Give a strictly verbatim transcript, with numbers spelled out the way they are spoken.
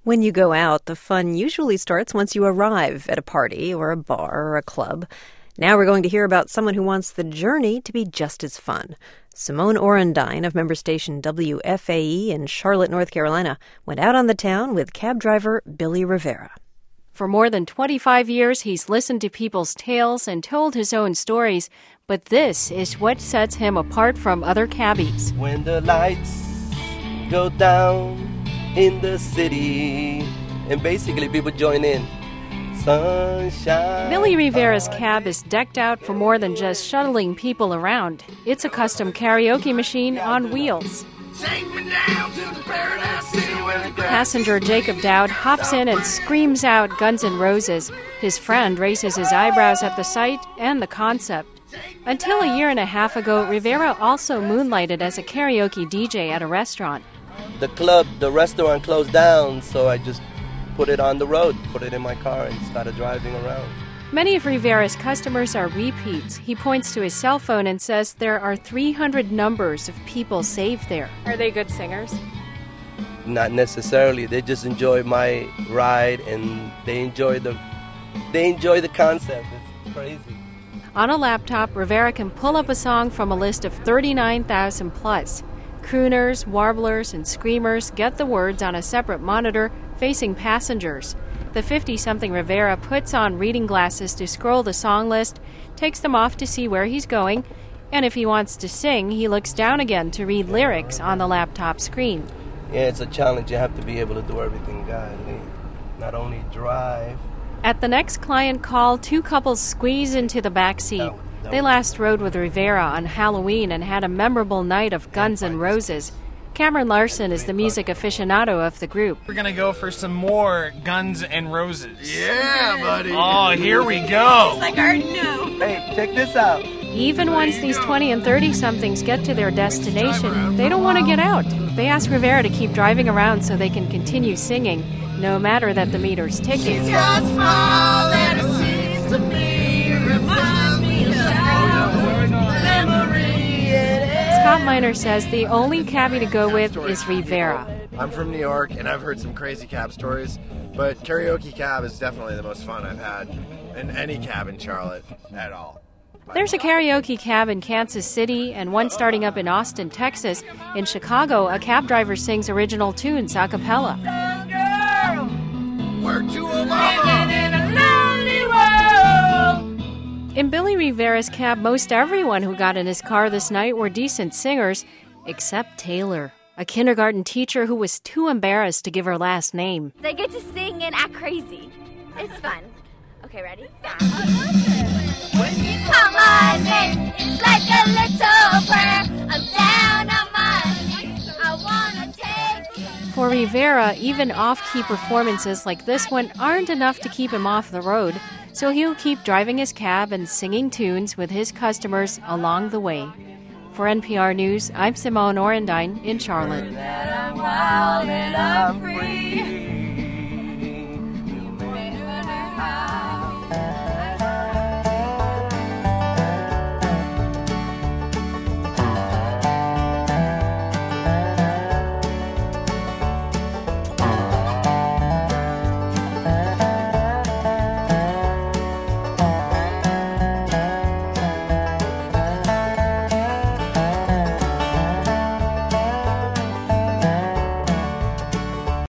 When you go out, the fun usually starts once you arrive at a party or a bar or a club. Now we're going to hear about someone who wants the journey to be just as fun. Simone Orendine of member station W F A E in Charlotte, North Carolina, went out on the town with cab driver Billy Rivera. For more than twenty-five years, he's listened to people's tales and told his own stories, but this is what sets him apart from other cabbies. When the lights go down in the city, and basically people join in. Sunshine. Billy Rivera's cab is decked out for more than just shuttling people around. It's a custom karaoke machine on wheels. Take me down to the paradise city where the grass. Passenger Jacob Dowd hops in and screams out Guns N' Roses. His friend raises his eyebrows at the sight and the concept. Until a year and a half ago, Rivera also moonlighted as a karaoke D J at a restaurant. The club, the restaurant closed down, so I just put it on the road, put it in my car, and started driving around. Many of Rivera's customers are repeats. He points to his cell phone and says there are three hundred numbers of people saved there. Are they good singers? Not necessarily. They just enjoy my ride, and they enjoy the they enjoy the concept. It's crazy. On a laptop, Rivera can pull up a song from a list of thirty-nine thousand plus. Crooners, warblers, and screamers get the words on a separate monitor facing passengers. The fifty-something Rivera puts on reading glasses to scroll the song list, takes them off to see where he's going, and if he wants to sing, he looks down again to read lyrics on the laptop screen. Yeah, it's a challenge. You have to be able to do everything godly, not only drive. At the next client call, two couples squeeze into the back seat. They last rode with Rivera on Halloween and had a memorable night of Guns N' Roses. Cameron Larson is the music aficionado of the group. We're going to go for some more Guns N' Roses. Yeah, buddy. Oh, here we go. It's like I already knew. Hey, check this out. Even once these twenty and thirty-somethings get to their destination, they don't want to get out. They ask Rivera to keep driving around so they can continue singing, no matter that the meter's ticking. Your smile and it seems to me reminds me of memory. Scott Miner says the only cabbie to go with is Rivera. I'm from New York, and I've heard some crazy cab stories, but karaoke cab is definitely the most fun I've had in any cab in Charlotte at all. There's a karaoke cab in Kansas City and one starting up in Austin, Texas. In Chicago, a cab driver sings original tunes a cappella. We're to a mama. In Billy Rivera's cab, most everyone who got in his car this night were decent singers, except Taylor, a kindergarten teacher who was too embarrassed to give her last name. They get to sing and act crazy. It's fun. Okay, ready? Yeah. When you Come on, man, it's like a little prayer. I'm down on my knees. I wanna take you. For Rivera, even off-key performances like this one aren't enough to keep him off the road, so he'll keep driving his cab and singing tunes with his customers along the way. For N P R News, I'm Simone Orendine in Charlotte. That I'm wild and I'm free.